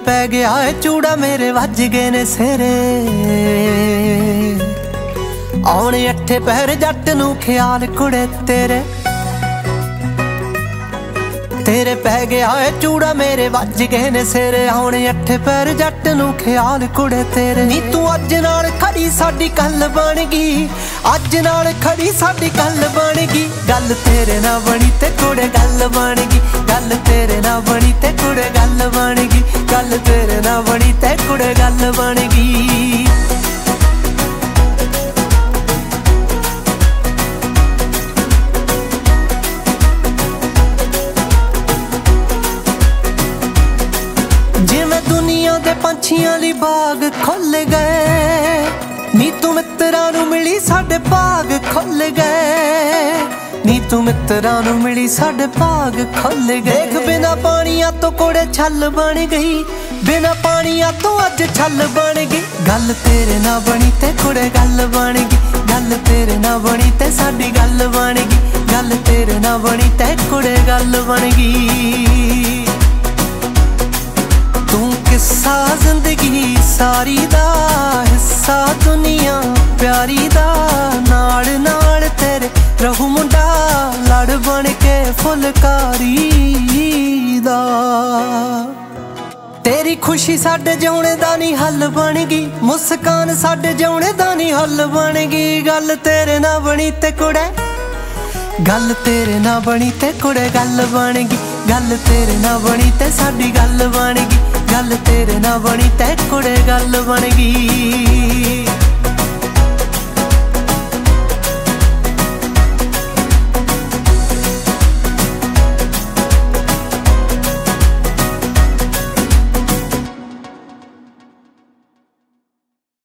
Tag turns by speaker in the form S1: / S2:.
S1: पै गया है चूड़ा मेरे वज गए ने सिरे आने अठे पहर जट नू ख्याल कुड़े तेरे तेरे पै गया है चूड़ा मेरे वज गए ने सिरे आने अठे पैर जट नू ख्याल कुड़े तेरे नी तू अज नाल खड़ी साडी गल बन गई अज नाल खड़ी साडी गल बन गई गल तेरे ना बनी ते कुड़े गल बन गई गल तेरे ना बनी ते कुड़े गल बन गई गल तेरे ना बनी ते कुड़े गल बन गई पंछियां ली बाग खुल गए नी तू मित्रां नू मिली साडे बाग खुल गए नी तू मित्रां नू मिली साडे बाग खुल गए देख बिना पानिया तो कोड़े छल बन गई बिना पानिया तो अज छल बन गई गल तेरे ना बनी ते कुड़े गल बन गई गल तेरे ना बनी ते साडी गल बन गई गल तेरे ना बनी ते कुड़े गल बन गई तू किस्सा जिंदगी सारी दा हिस्सा दुनिया प्यारी दा नाल नाल तेरे रहू मुंडा लड़ बन के फुलकारी दा तेरी खुशी साडे जिउणे दा नी हल बन गई मुस्कान साडे जिउणे दा नी हल बन गई गल तेरे ना बनी ते कुड़े गल तेरे ना बनी ते कुड़े गल बन गई गल तेरे ना बनी ते साडी गल बन गई गल तेरे ना बनी ते कुड़े गल बन गई